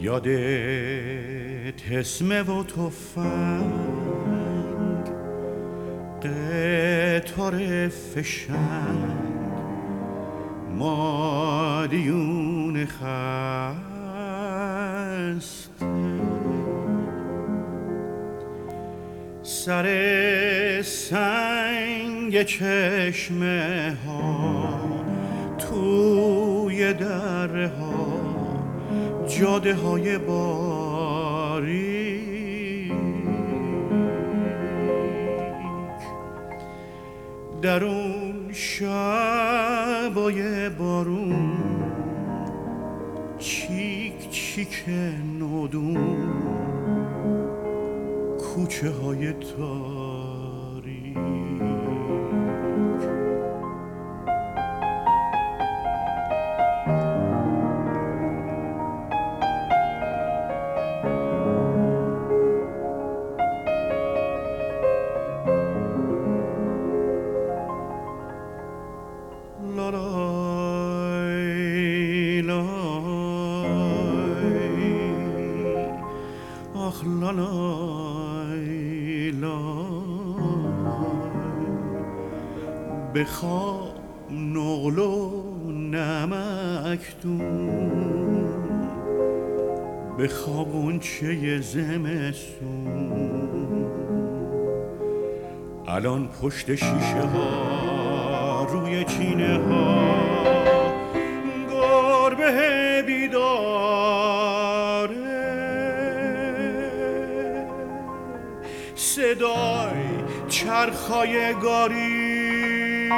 یادت حسمه و تفنگ، قطار فشنگ، مادیون خست، سر سنگ چشمه ها، توی دره ها، جاده های باریک، در اون شبای بارون، چیک چیک نودون، کوچه های تاریک. لالای لای، آخ لالای لای، بخواب نقل و نمکدون، بخواب غنچه زمستون، الان پشت شیشه ها، روی چینه ها، گربه بیداره، صدای چرخای گاری،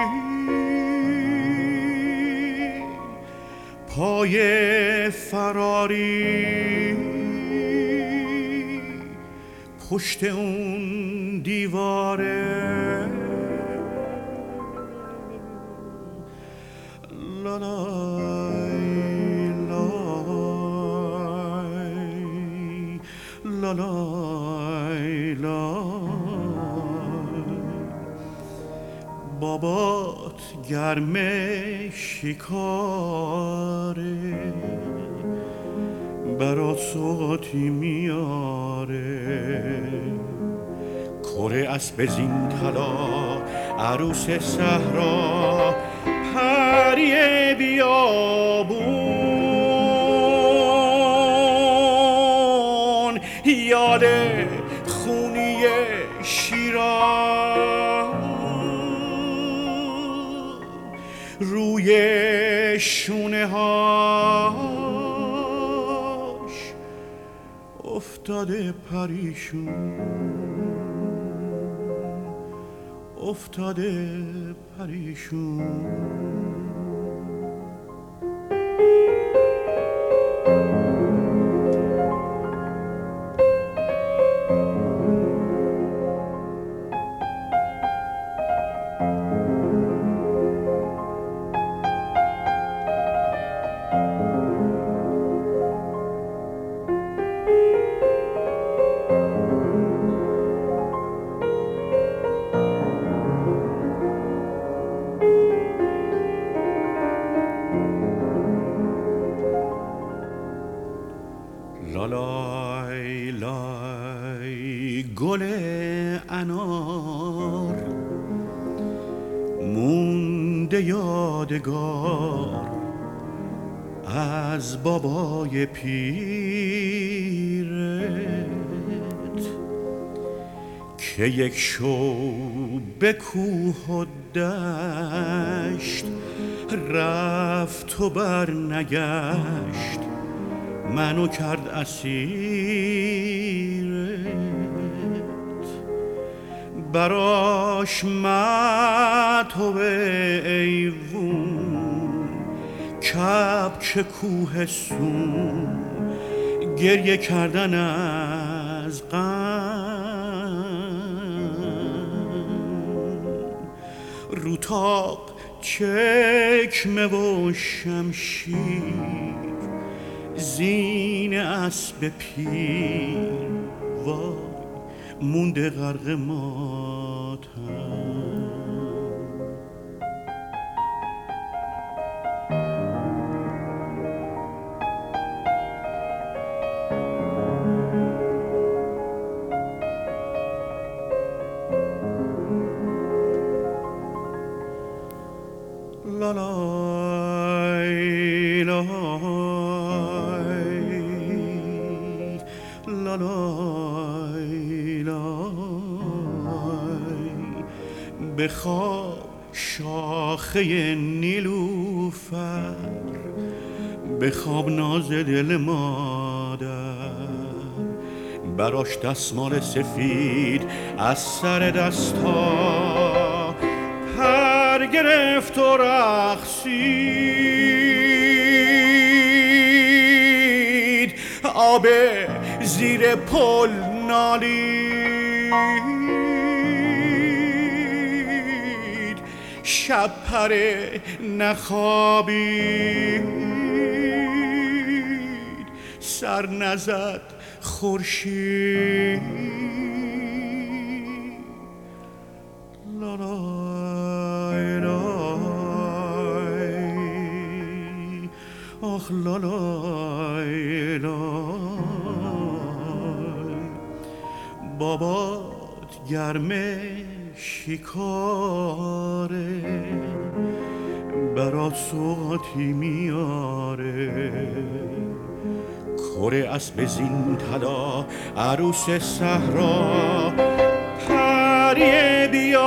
پای فراری، پشت اون دیواره. لالای لای، لالای لای، بابات گرمه شکاره، برات سوغاتی میاره، کره اسب زین طلا، عروس صحرا، پری بیابون، یاد خونی شیراز، روی شونه هاش افتاده پریشون، افتاده پریشون. لالای لای، گل انار مونده یادگار از بابای پیرت، که یک شو به کوه و دشت رفت و بر نگشت، منو کرد اسیرت، براش متو ایوون، کبک کوهستون، گریه کردن از غم، رو تاق چکمه و شمشیر، زین اسب پیر، وای مونده غرق ماتم. لالای لالای لالای بخواب شاخه نیلوفر، بخواب ناز دل مادر، براش دستمال سفید از سر دستا پر گرفت و رقصید، آب زیر پل نالید، شب پره نخوابید، سر نزد خورشید. لالای لای، آخ لالای لای، بابات گرمه شکاره، برات سوغاتی میاره، کره اسب زین طلا عروس صحرا، پری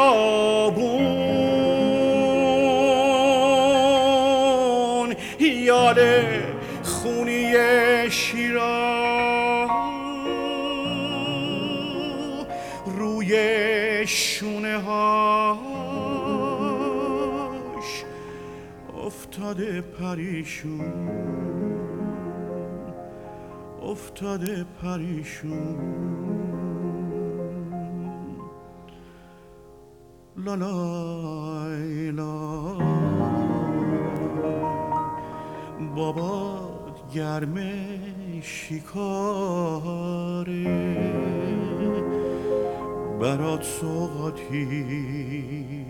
بیابون، یاد خونی شیرا، روی شونه هاش افتاده پریشون، افتاده پریشون. لالای لای، بابات گرمه شکاره، برات سوغاتی